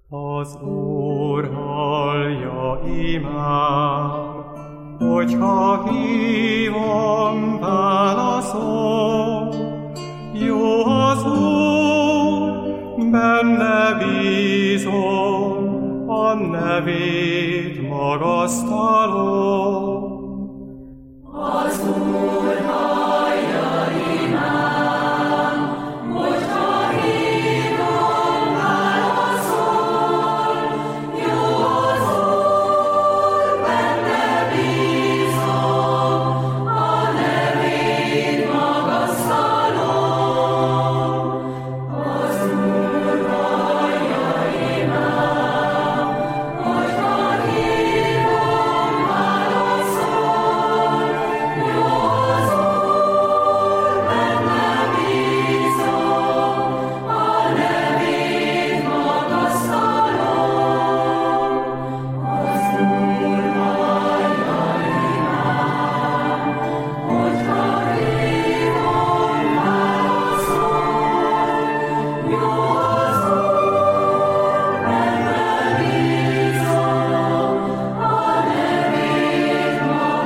Az Úr hallja imám, hogyha hívom, válaszol. Jó az Úr, benne bízom, a nevét magasztalom. Az Úr hallja imám, hogyha hívom, válaszol. Jó az Úr, benne bízom, a nevét magasztalom. Az Úr hallja imám, hogyha hívom, válaszol. Jó az Úr, benne bízom, a nevét magasztalom. Az Úr hallja imám, hogyha hívom, válaszol. Jó az Úr, benne bízom, a nevét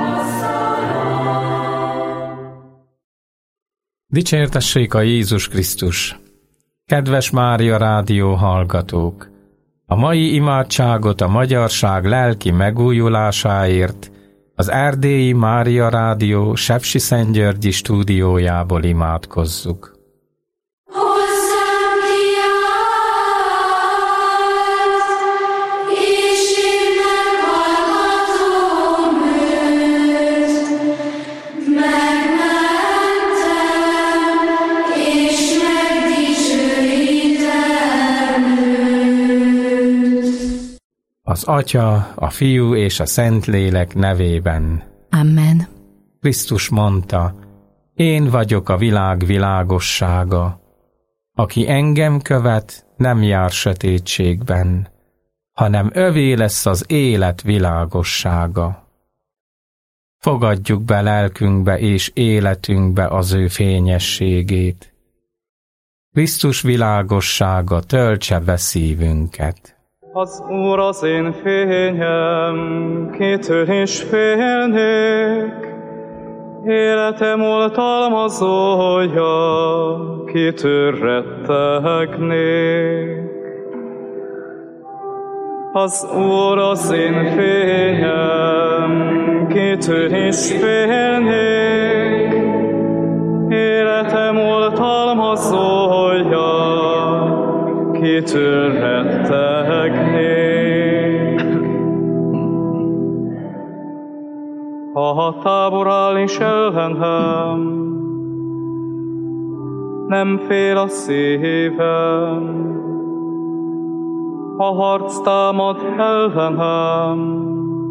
magasztalom. Dicsértessék a Jézus Krisztus! Kedves Mária Rádió hallgatók! A mai imádságot a magyarság lelki megújulásáért az Erdélyi Mária Rádió Sepsiszentgyörgyi stúdiójából imádkozzuk. Hozzám kiállt, és én meghallgatom őt. Megmentem, és megdicsőítem őt. Az Atya, a Fiú és a Szentlélek nevében. Amen. Krisztus mondta, én vagyok a világ világossága. Aki engem követ, nem jár sötétségben, hanem övé lesz az élet világossága. Fogadjuk be lelkünkbe és életünkbe az ő fényességét. Krisztus világossága töltse be szívünket. Az Úr az én fényem, kitől is félnék. Életem oltalmazója, kitől rettegnék. Az Úr az én fényem, kitől is félnék. Életem oltalmazója, kitől rettegnék. Ha tábor áll is ellenem, nem fél a szívem. Ha harc támad ellenem,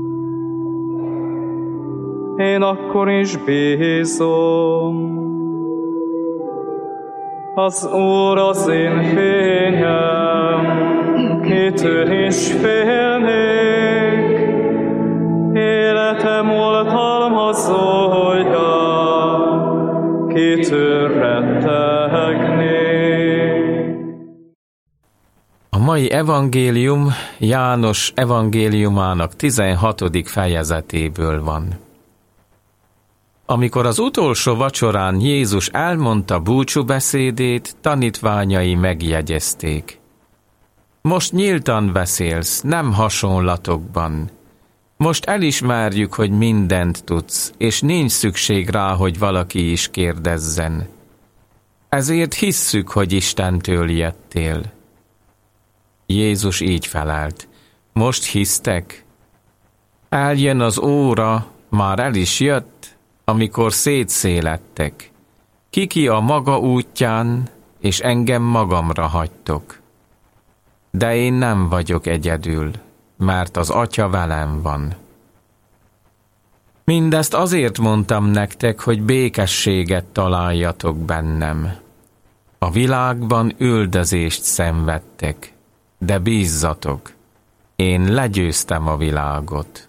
én akkor is bízom. Az Úr az én fényem, kitől is félnék. Életem oltalmazója, kitől rettegnék. A mai evangélium János evangéliumának 16. fejezetéből van. Amikor az utolsó vacsorán Jézus elmondta búcsúbeszédét, tanítványai megjegyezték. Most nyíltan beszélsz, nem hasonlatokban. Most elismerjük, hogy mindent tudsz, és nincs szükség rá, hogy valaki is kérdezzen. Ezért hisszük, hogy Istentől jöttél. Jézus így felelt. Most hisztek? Eljön az óra, már el is jött, amikor szétszélettek. Ki a maga útján, és engem magamra hagytok. De én nem vagyok egyedül, mert az Atya velem van. Mindezt azért mondtam nektek, hogy békességet találjatok bennem. A világban üldözést szenvedtek, de bízzatok, én legyőztem a világot.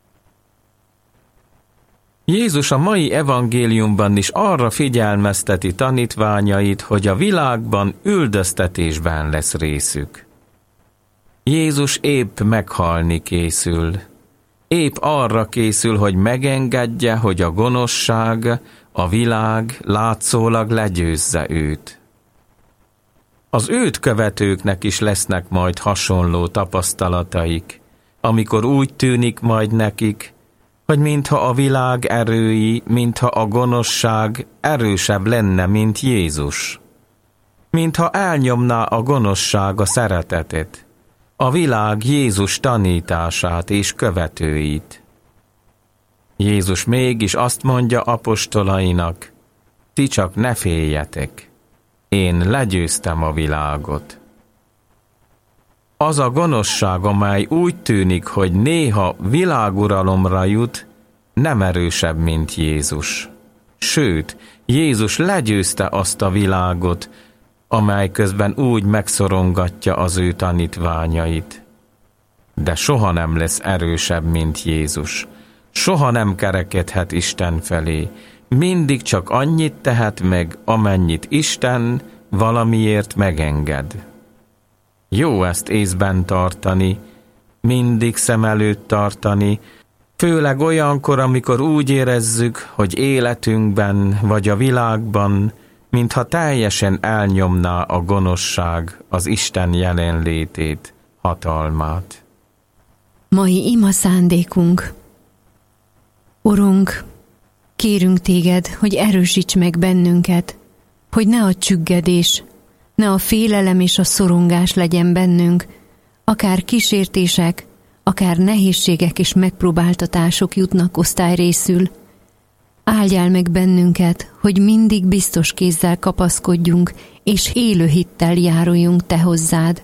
Jézus a mai evangéliumban is arra figyelmezteti tanítványait, hogy a világban üldöztetésben lesz részük. Jézus épp meghalni készül. Épp arra készül, hogy megengedje, hogy a gonoszság, a világ látszólag legyőzze őt. Az őt követőknek is lesznek majd hasonló tapasztalataik, amikor úgy tűnik majd nekik, hogy mintha a világ erői, mintha a gonoszság erősebb lenne, mint Jézus. Mintha elnyomná a gonoszság a szeretetet, a világ Jézus tanítását és követőit. Jézus mégis azt mondja apostolainak, ti csak ne féljetek, én legyőztem a világot. Az a gonoszság, amely úgy tűnik, hogy néha világuralomra jut, nem erősebb, mint Jézus. Sőt, Jézus legyőzte azt a világot, amely közben úgy megszorongatja az ő tanítványait. De soha nem lesz erősebb, mint Jézus. Soha nem kerekedhet Isten felé. Mindig csak annyit tehet meg, amennyit Isten valamiért megenged. Jó ezt észben tartani, mindig szem előtt tartani, főleg olyankor, amikor úgy érezzük, hogy életünkben vagy a világban, mintha teljesen elnyomná a gonoszság az Isten jelenlétét, hatalmát. Mai ima szándékunk. Urunk, kérünk téged, hogy erősíts meg bennünket, hogy ne a csüggedés, ne a félelem és a szorongás legyen bennünk, akár kísértések, akár nehézségek és megpróbáltatások jutnak osztályrészül. Áldjál meg bennünket, hogy mindig biztos kézzel kapaszkodjunk, és élő hittel járuljunk te hozzád.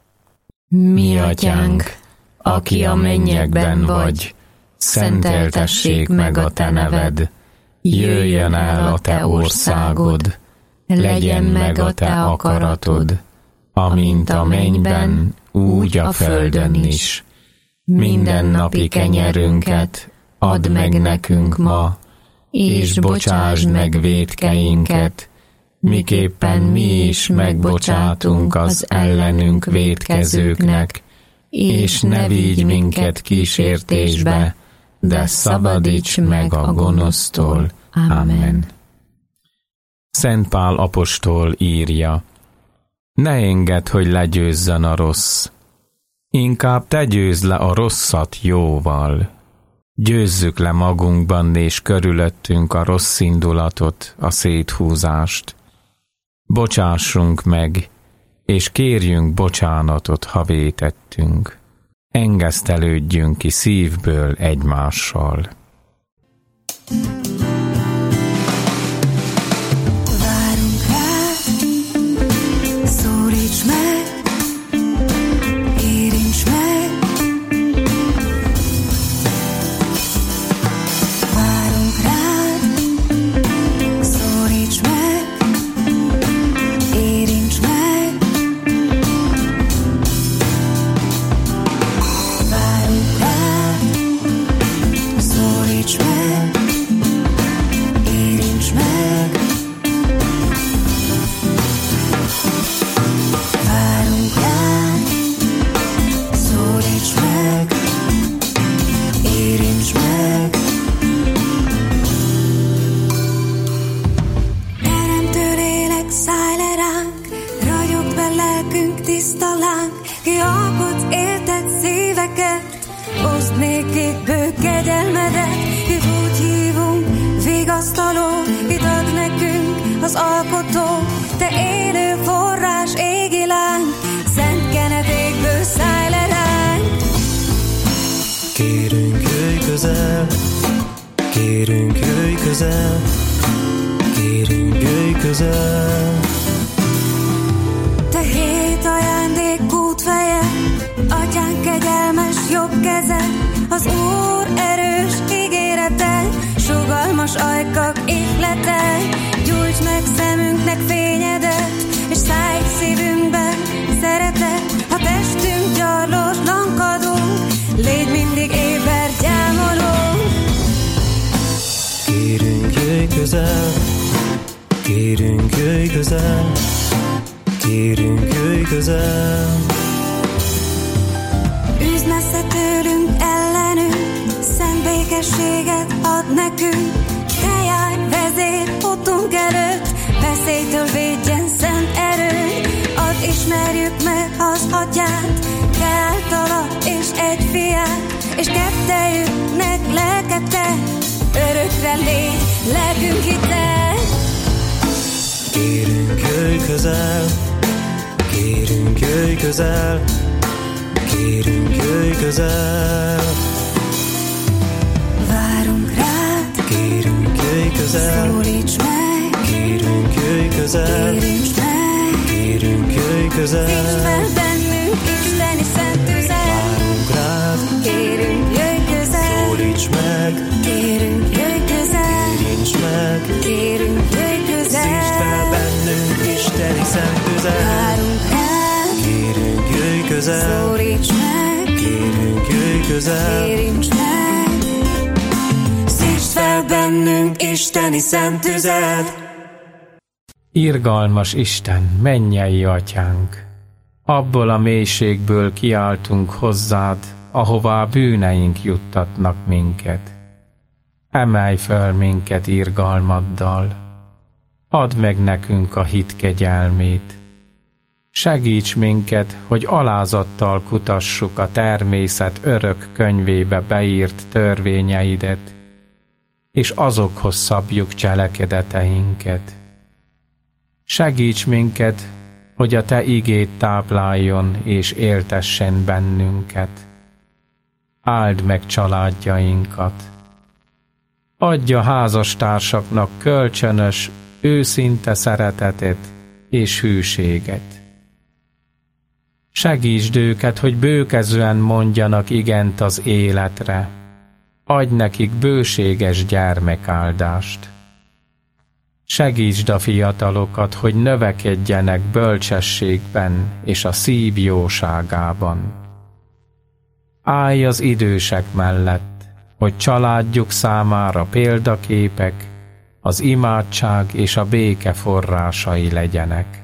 Mi atyánk, aki a mennyekben vagy, szenteltessék meg a te neved, jöjjön el a te országod, legyen meg a te akaratod, amint a mennyben, úgy a földön is. Mindennapi kenyerünket add meg nekünk ma, és bocsásd meg vétkeinket, miképpen mi is megbocsátunk az ellenünk vétkezőknek, és ne vigy minket kísértésbe, de szabadíts meg a gonosztól. Amen. Szent Pál apostol írja, ne engedd, hogy legyőzzön a rossz, inkább te győzd le a rosszat jóval. Győzzük le magunkban és körülöttünk a rossz indulatot, a széthúzást. Bocsássunk meg, és kérjünk bocsánatot, ha vétettünk. Engesztelődjünk ki szívből egymással. Várunk rád, szólíts meg, érints meg. Várunk rád, szólíts meg, érints meg. Várunk rád, szólíts meg, érints meg. Várunk rád, szólíts meg, érints meg. Teremtő lélek, szállj le ránk, ragyog be lelkünk, tiszta láng, ki alkotsz éltet szíveket, oszd nékik bő kegyelmedet, ki úgy hívunk, vigasztaló, kit ad nekünk az alkotó, te élő forrás, égi láng, szent kenedékből szállj le ránk. Kérünk, jöjj közel, kérünk, jöjj közel, kérünk, jöjj közel. Te hét ajándék útfeje, atyánk kegyelmes jobb keze, az Úr erős ígérete, sugalmas ajkak ihlete. Gyújts meg szemünknek fényedet, és szállj szívünkben szeretet. Ha testünk gyarlós, lankadunk, légy mindig éber, gyámolunk. Kérünk, jöjj közel, kérünk, jöjj közel, kérünk, jöjj közel. békességet ad nekünk, te járj vezér utunk előtt, veszélytől védjen szent erőn. Add ismerjük meg az atyát, te általa és egy fiát, és kettejüknek lelke te, örökre légy lelkünk hitel. Kérünk, jöjj közel, kérünk, jöjj közel, kérünk, jöjj közel. Várunk rád, kérünk, jöjj közel, szólíts meg, kérünk, jöjj közel, érintsd meg, kérünk, jöjj közel. Szítsd fel bennünk isteni szent tüzet. Várunk rád, Kérünk, jöjj közel, szólíts meg, kérünk, jöjj közel, érintsd meg, kérünk, jöjj közel. szítsd fel bennünk isteni szent tüzet. Várunk rád, Kérünk, jöjj közel, szólíts meg, kérünk, jöjj közel. érintsd meg, szítsd fel bennünk isteni szent tüzet. Irgalmas Isten, mennyei atyánk! Abból a mélységből kiáltunk hozzád, ahová a bűneink juttatnak minket. Emelj föl minket irgalmaddal, add meg nekünk a hit kegyelmét. Segíts minket, hogy alázattal kutassuk a természet örök könyvébe beírt törvényeidet, és azokhoz szabjuk cselekedeteinket. Segíts minket, hogy a te igéd tápláljon és éltessen bennünket. Áld meg családjainkat. Adj a házastársaknak kölcsönös, őszinte szeretetet és hűséget. Segítsd őket, hogy bőkezően mondjanak igent az életre. Adj nekik bőséges gyermekáldást. Segítsd a fiatalokat, hogy növekedjenek bölcsességben és a szív jóságában. Állj az idősek mellett, hogy családjuk számára példaképek, az imádság és a béke forrásai legyenek.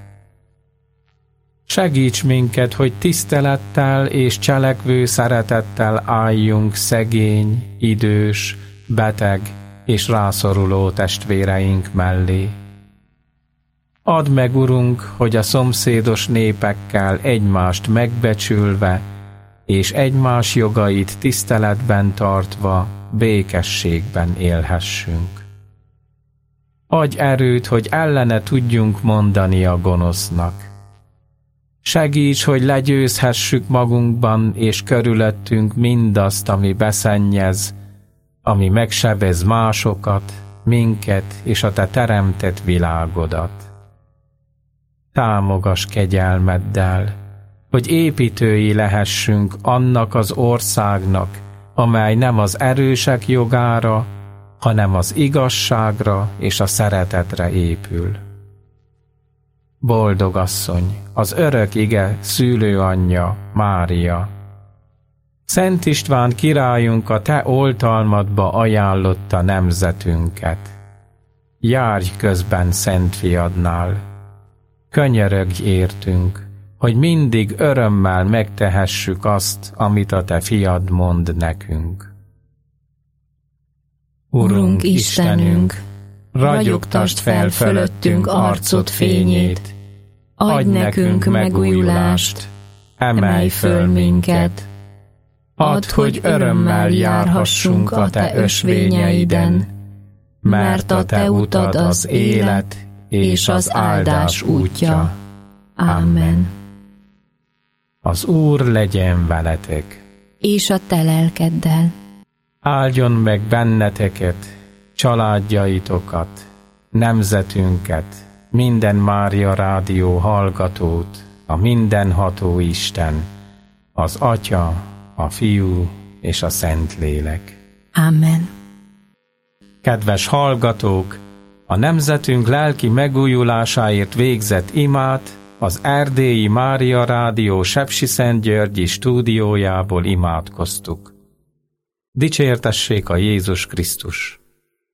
Segíts minket, hogy tisztelettel és cselekvő szeretettel álljunk szegény, idős, beteg és rászoruló testvéreink mellé. Add meg, Urunk, hogy a szomszédos népekkel egymást megbecsülve és egymás jogait tiszteletben tartva békességben élhessünk. Adj erőt, hogy ellene tudjunk mondani a gonosznak. Segíts, hogy legyőzhessük magunkban és körülöttünk mindazt, ami beszennyez, ami megsebez másokat, minket és a te teremtett világodat. Támogass kegyelmeddel, hogy építői lehessünk annak az országnak, amely nem az erősek jogára, hanem az igazságra és a szeretetre épül. Boldog asszony, az örök ige szülőanyja, Mária! Szent István királyunk a te oltalmadba ajánlotta nemzetünket. Járj közben Szent Fiadnál! Könyörögj értünk, hogy mindig örömmel megtehessük azt, amit a te fiad mond nekünk. Urunk Istenünk, ragyogtasd fel fölöttünk arcod fényét, adj nekünk megújulást, emelj föl minket, add, hogy örömmel járhassunk a te ösvényeiden, mert a te utad az élet és az áldás útja. Amen. Az Úr legyen veletek, És a te lelkeddel. áldjon meg benneteket, családjaitokat, nemzetünket, minden Mária Rádió hallgatót, a mindenható Isten, az Atya, a Fiú és a Szentlélek. Amen. Kedves hallgatók, a nemzetünk lelki megújulásáért végzett imát az Erdélyi Mária Rádió Sepsiszentgyörgyi stúdiójából imádkoztuk. Dicsértessék a Jézus Krisztus!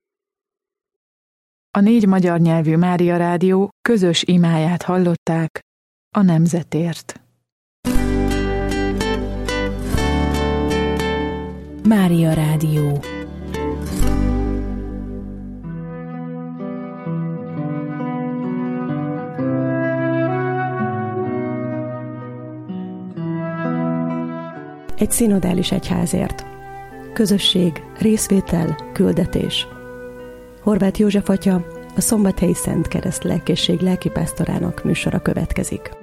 A 4 magyar nyelvű Mária Rádió közös imáját hallották a nemzetért. Mária Rádió. Egy szinodális egyházért. Közösség, részvétel, küldetés. Horváth József atya, a Szombathelyi Szent Kereszt Lelkészség lelkipásztorának műsora következik.